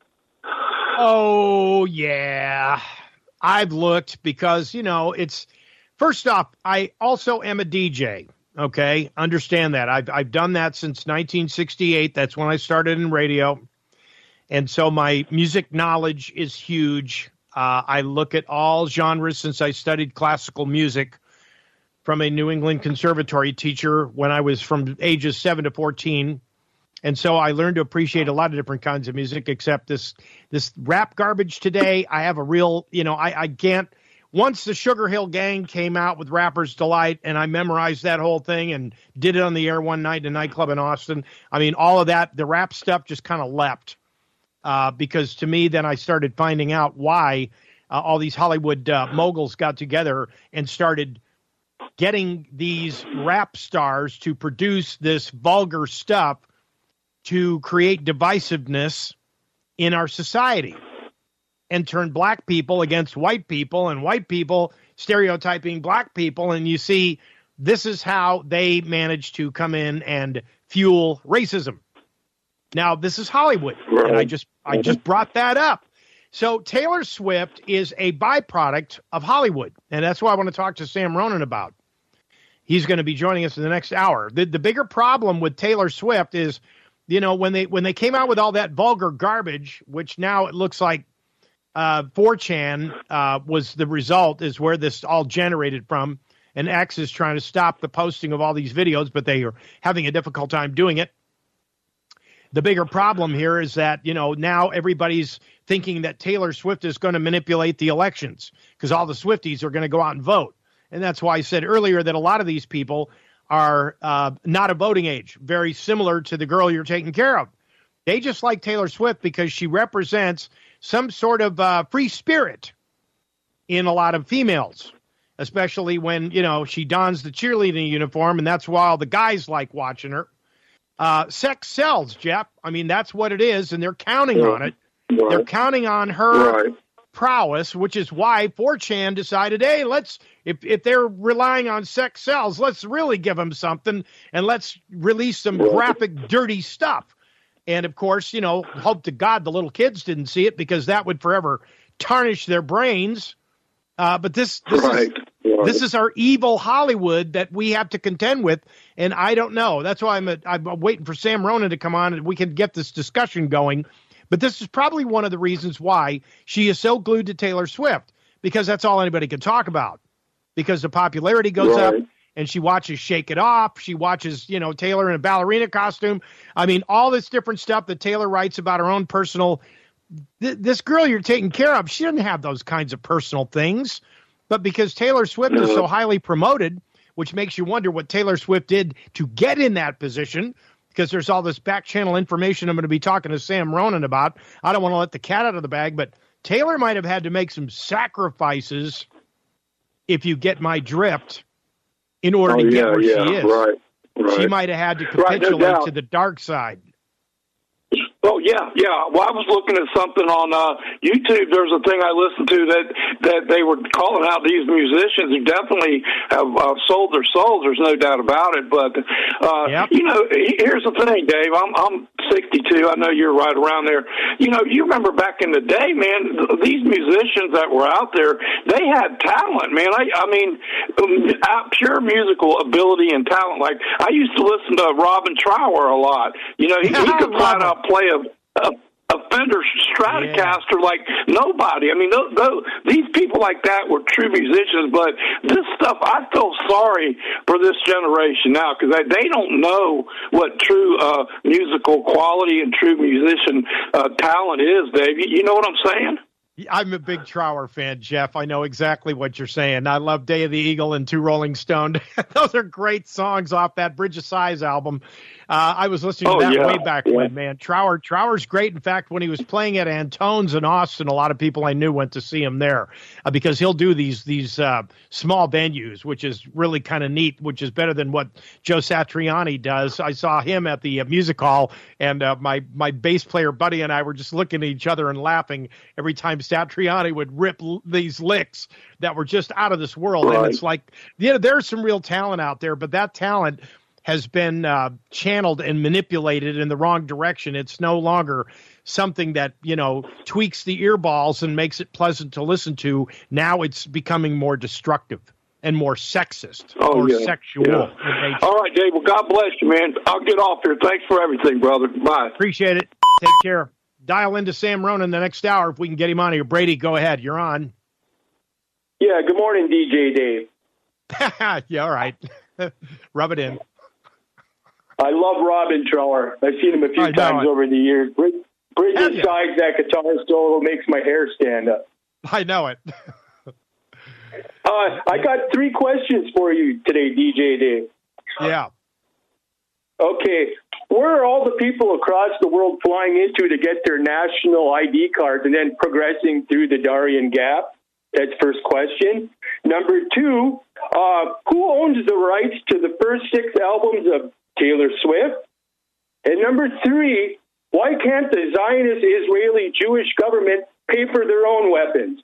Oh, yeah. I've looked because, it's... First off, I also am a DJ, okay? Understand that. I've done that since 1968. That's when I started in radio. And so my music knowledge is huge. I look at all genres since I studied classical music from a New England conservatory teacher when I was from ages 7 to 14. And so I learned to appreciate a lot of different kinds of music, except this rap garbage today. I have a real, I can't. Once the Sugar Hill Gang came out with Rapper's Delight, and I memorized that whole thing and did it on the air one night in a nightclub in Austin, I mean, all of that, the rap stuff just kind of leapt. Because to me, then I started finding out why all these Hollywood moguls got together and started getting these rap stars to produce this vulgar stuff to create divisiveness in our society. And turn black people against white people and white people stereotyping black people. And you see, this is how they manage to come in and fuel racism. Now, this is Hollywood. Right. And I just brought that up. So Taylor Swift is a byproduct of Hollywood. And that's what I want to talk to Sam Ronan about. He's going to be joining us in the next hour. The bigger problem with Taylor Swift is, when they came out with all that vulgar garbage, which now it looks like, 4chan was the result, is where this all generated from. And X is trying to stop the posting of all these videos, but they are having a difficult time doing it. The bigger problem here is that, now everybody's thinking that Taylor Swift is going to manipulate the elections because all the Swifties are going to go out and vote. And that's why I said earlier that a lot of these people are not of voting age, very similar to the girl you're taking care of. They just like Taylor Swift because she represents some sort of free spirit in a lot of females, especially when, she dons the cheerleading uniform, and that's why all the guys like watching her. Sex sells, Jeff. I mean, that's what it is, and they're counting on it. Right. They're counting on her Right. prowess, which is why 4chan decided, hey, if they're relying on sex sells, let's really give them something, and let's release some graphic, dirty stuff. And, of course, hope to God the little kids didn't see it because that would forever tarnish their brains. But this is our evil Hollywood that we have to contend with, and I don't know. That's why I'm waiting for Sam Ronan to come on and we can get this discussion going. But this is probably one of the reasons why she is so glued to Taylor Swift, because that's all anybody can talk about. Because the popularity goes up, and she watches Shake It Off. She watches, Taylor in a ballerina costume. I mean, all this different stuff that Taylor writes about her own personal. This girl you're taking care of, she doesn't have those kinds of personal things. But because Taylor Swift is so highly promoted, which makes you wonder what Taylor Swift did to get in that position, because there's all this back channel information I'm going to be talking to Sam Ronan about. I don't want to let the cat out of the bag, but Taylor might have had to make some sacrifices, if you get my drift, in order to get where she is. Right. She might have had to capitulate to the dark side. Oh, yeah. Well, I was looking at something on YouTube. There's a thing I listened to that they were calling out these musicians who definitely have sold their souls. There's no doubt about it. But, here's the thing, Dave. I'm 62. I know you're right around there. You remember back in the day, man, these musicians that were out there, they had talent, man. I mean, pure musical ability and talent. Like, I used to listen to Robin Trower a lot. He could flat out play a Fender Stratocaster like nobody. I mean, these people like that were true musicians, but this stuff, I feel sorry for this generation now because they don't know what true musical quality and true musician talent is, Dave. You know what I'm saying? I'm a big Trower fan, Jeff. I know exactly what you're saying. I love Day of the Eagle and Two Rolling Stone. Those are great songs off that Bridge of Sighs album. I was listening to that way back when, man. Trower's great. In fact, when he was playing at Antone's in Austin, a lot of people I knew went to see him there because he'll do these small venues, which is really kind of neat, which is better than what Joe Satriani does. I saw him at the music hall, and my bass player buddy and I were just looking at each other and laughing every time Satriani would rip these licks that were just out of this world. Right. And it's like, there's some real talent out there, but that talent has been channeled and manipulated in the wrong direction. It's no longer something that, tweaks the earballs and makes it pleasant to listen to. Now it's becoming more destructive and more sexist sexual. Yeah. All right, Dave. Well, God bless you, man. I'll get off here. Thanks for everything, brother. Bye. Appreciate it. Take care. Dial into Sam Ronan the next hour if we can get him on here. Brady, go ahead. You're on. Yeah, good morning, DJ Dave. Yeah, all right. Rub it in. I love Robin Trower. I've seen him a few times over the years. Bridget Sykes, that guitar solo makes my hair stand up. I know it. I got 3 questions for you today, DJ Dave. Yeah. Okay. Where are all the people across the world flying into to get their national ID cards and then progressing through the Darien Gap? That's first question. Number 2, who owns the rights to the first 6 albums of Taylor Swift? And number 3, why can't the Zionist Israeli Jewish government pay for their own weapons?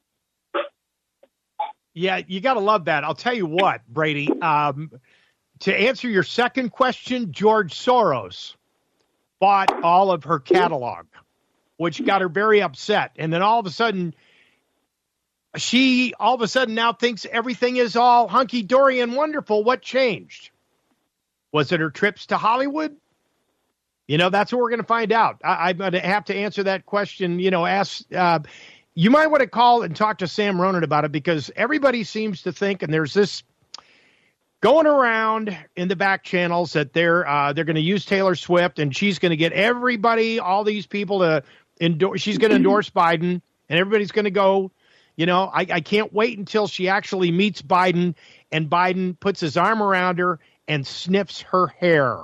Yeah, you got to love that. I'll tell you what, Brady. To answer your second question, George Soros bought all of her catalog, which got her very upset. And then all of a sudden, she now thinks everything is all hunky-dory and wonderful. What changed? Was it her trips to Hollywood? That's what we're going to find out. I'm going to have to answer that question, You might want to call and talk to Sam Ronan about it, because everybody seems to think, and there's this going around in the back channels, that they're going to use Taylor Swift, and she's going to get everybody, all these people to endorse. She's going to endorse Biden, and everybody's going to go. I can't wait until she actually meets Biden, and Biden puts his arm around her and sniffs her hair.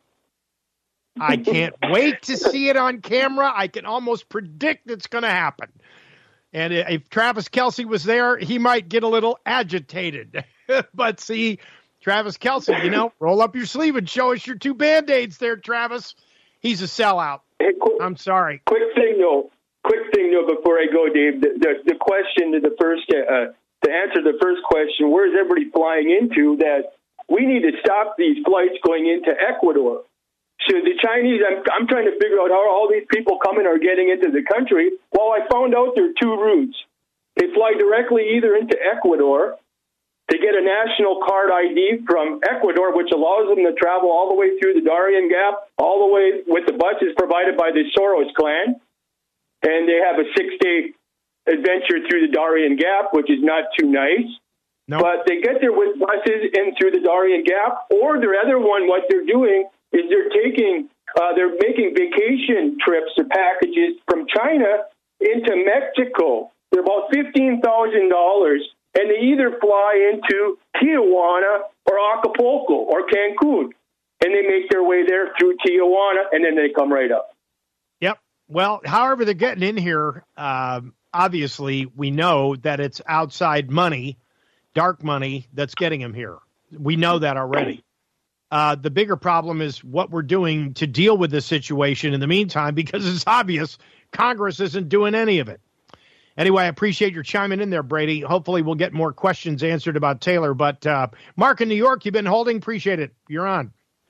I can't wait to see it on camera. I can almost predict it's going to happen. And if Travis Kelce was there, he might get a little agitated. But see, Travis Kelce, roll up your sleeve and show us your 2 Band-Aids there, Travis. He's a sellout. Hey, I'm sorry. Quick thing, though, before I go, Dave. The question to to answer the first question, where is everybody flying into? That we need to stop these flights going into Ecuador. So the Chinese, I'm trying to figure out how all these people coming are getting into the country. Well, I found out there are 2 routes. They fly directly either into Ecuador to get a national card ID from Ecuador, which allows them to travel all the way through the Darien Gap, all the way with the buses provided by the Soros clan. And they have a 6-day adventure through the Darien Gap, which is not too nice. Nope. But they get there with buses in through the Darien Gap, or the other one, what they're doing is they're making vacation trips or packages from China into Mexico. They're about $15,000, and they either fly into Tijuana or Acapulco or Cancun, and they make their way there through Tijuana, and then they come right up. Yep. Well, however they're getting in here, obviously we know that it's outside money, dark money, that's getting them here. We know that already. The bigger problem is what we're doing to deal with this situation in the meantime, because it's obvious Congress isn't doing any of it. Anyway, I appreciate your chiming in there, Brady. Hopefully we'll get more questions answered about Taylor. But Mark in New York, you've been holding. Appreciate it. You're on.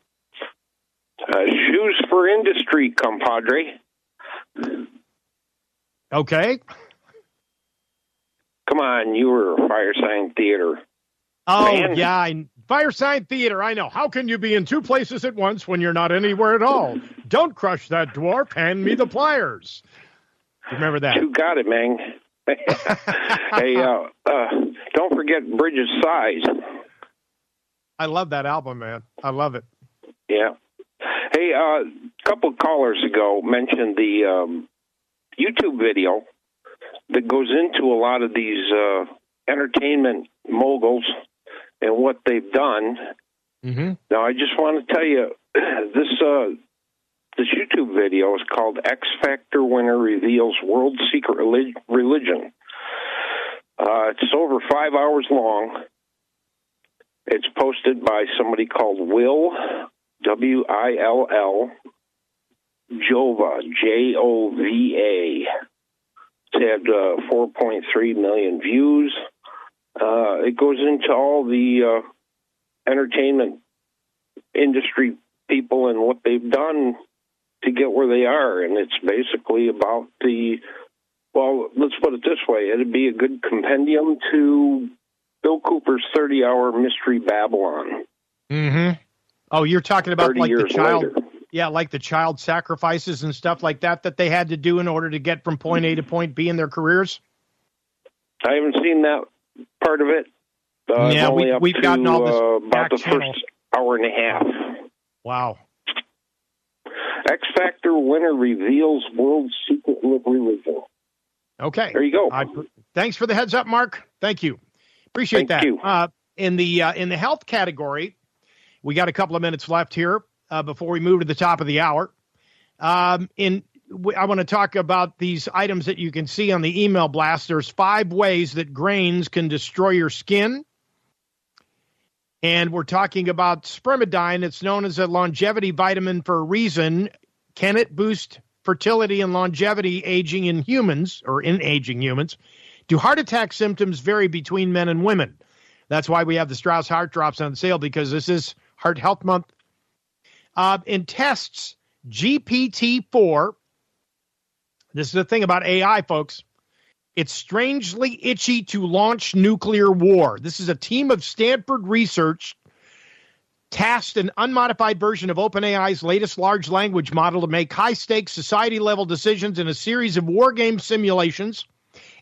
Shoes for industry, compadre. Okay. Come on, you were Firesign Theater. Oh, Man. yeah. Firesign Theater, I know. How can you be in 2 places at once when you're not anywhere at all? Don't crush that dwarf. Hand me the pliers. Remember that? You got it, man. Hey, don't forget Bridges Size. I love that album, man. I love it. Yeah. Hey, a couple of callers ago mentioned the YouTube video that goes into a lot of these entertainment moguls and what they've done. Mm-hmm. Now, I just want to tell you, this YouTube video is called X Factor Winner Reveals World Secret Religion. It's over 5 hours long. It's posted by somebody called Will, W-I-L-L, Jova, J-O-V-A. It's had 4.3 million views. It goes into all the entertainment industry people and what they've done to get where they are. And it's basically about let's put it this way. It'd be a good compendium to Bill Cooper's 30-hour Mystery Babylon. Mm-hmm. Oh, you're talking about like the child. Later. Yeah, like the child sacrifices and stuff like that they had to do in order to get from point A to point B in their careers? I haven't seen that part of it. Yeah, we've gotten all this about the channel. first hour and a half. Wow. X Factor Winner Reveals World Secret Religion. Okay. There you go. Thanks for the heads up, Mark. Thank you. Appreciate that. You. In the health category, we got a couple of minutes left here before we move to the top of the hour. I want to talk about these items that you can see on the email blast. There's 5 ways that grains can destroy your skin. And we're talking about spermidine. It's known as a longevity vitamin for a reason. Can it boost fertility and longevity aging in humans, or in aging humans? Do heart attack symptoms vary between men and women? That's why we have the Strauss Heart Drops on sale, because this is Heart Health Month. In tests, GPT-4, this is the thing about AI, folks. It's strangely itchy to launch nuclear war. This is a team of Stanford research tasked an unmodified version of OpenAI's latest large language model to make high-stakes society-level decisions in a series of war game simulations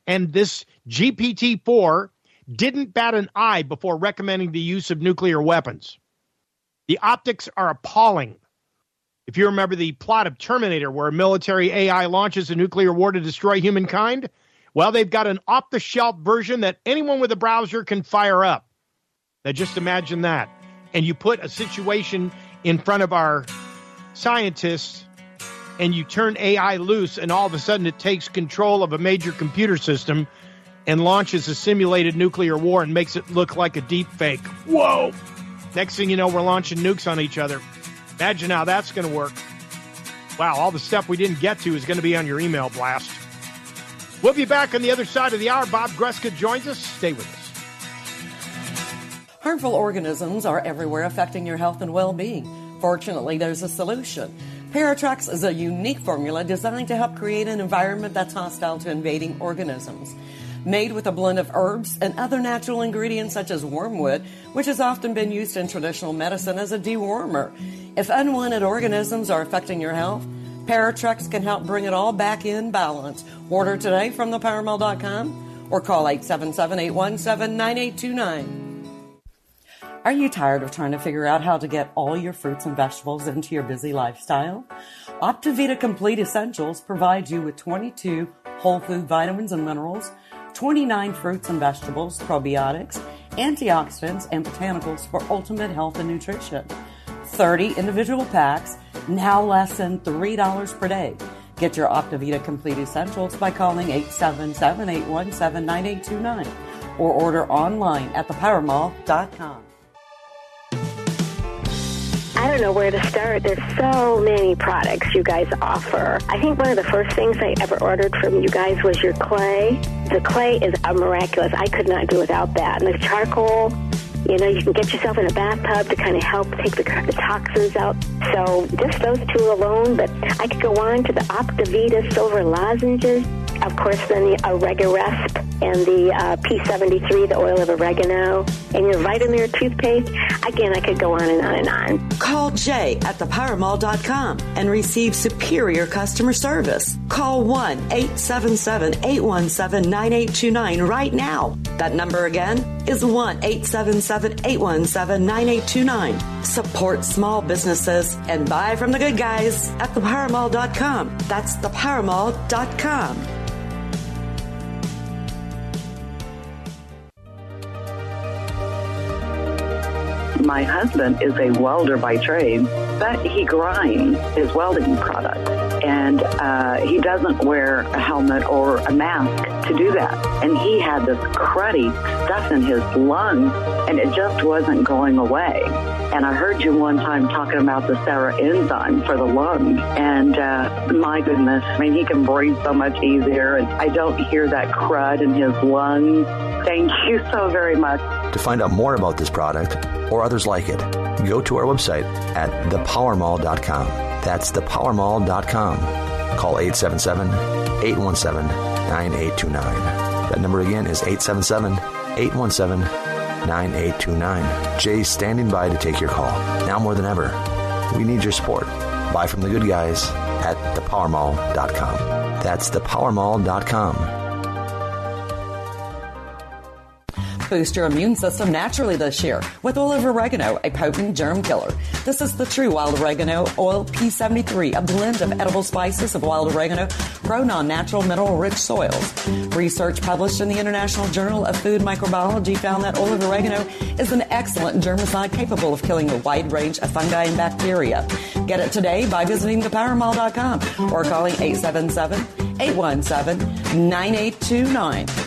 And this GPT-4 didn't bat an eye before recommending the use of nuclear weapons. The optics are appalling. If you remember the plot of Terminator, where a military AI launches a nuclear war to destroy humankind, well, they've got an off-the-shelf version that anyone with a browser can fire up. Now, just imagine that. And you put a situation in front of our scientists, and you turn AI loose, and all of a sudden it takes control of a major computer system and launches a simulated nuclear war and makes it look like a deep fake. Whoa! Next thing you know, we're launching nukes on each other. Imagine how that's going to work. Wow, all the stuff we didn't get to is going to be on your email blast. We'll be back on the other side of the hour. Bob Greska joins us. Stay with us. Harmful organisms are everywhere, affecting your health and well-being. Fortunately, there's a solution. Paratrex is a unique formula designed to help create an environment that's hostile to invading organisms. Made with a blend of herbs and other natural ingredients such as wormwood, which has often been used in traditional medicine as a dewormer. If unwanted organisms are affecting your health, Paratrex can help bring it all back in balance. Order today from thepowermall.com or call 877-817-9829. Are you tired of trying to figure out how to get all your fruits and vegetables into your busy lifestyle? Optivita Complete Essentials provides you with 22 whole food vitamins and minerals, 29 fruits and vegetables, probiotics, antioxidants, and botanicals for ultimate health and nutrition. 30 individual packs, now less than $3 per day. Get your Optivita Complete Essentials by calling 877-817-9829 or order online at thepowermall.com. I don't know where to start. There's so many products you guys offer. I think one of the first things I ever ordered from you guys was your clay. The clay is miraculous. I could not do without that. And the charcoal, you know, you can get yourself in a bathtub to kind of help take the toxins out. So just those two alone, but I could go on to the Optivita Silver Lozenges. Of course, then the Oregaresp and the P73, the oil of oregano, and your Vitamir toothpaste. Again, I could go on and on and on. Call Jay at thepowermall.com and receive superior customer service. Call 1-877-817-9829 right now. That number again is 1-877-817-9829. Support small businesses and buy from the good guys at thepowermall.com. That's thepowermall.com. My husband is a welder by trade, but he grinds his welding products. And he doesn't wear a helmet or a mask to do that. And he had this cruddy stuff in his lungs, and it just wasn't going away. And I heard you one time talking about the Sarah enzyme for the lungs. And my goodness, I mean, he can breathe so much easier, and I don't hear that crud in his lungs. Thank you so very much. To find out more about this product or others like it, go to our website at thepowermall.com. That's thepowermall.com. Call 877-817-9829. That number again is 877-817-9829. Jay's standing by to take your call. Now more than ever, we need your support. Buy from the good guys at thepowermall.com. That's thepowermall.com. Boost your immune system naturally this year with oil of oregano, a potent germ killer. This is the true wild oregano oil P73, a blend of edible spices of wild oregano grown on natural mineral-rich soils. Research published in the International Journal of Food Microbiology found that oil of oregano is an excellent germicide capable of killing a wide range of fungi and bacteria. Get it today by visiting thepowermall.com or calling 877-817-9829.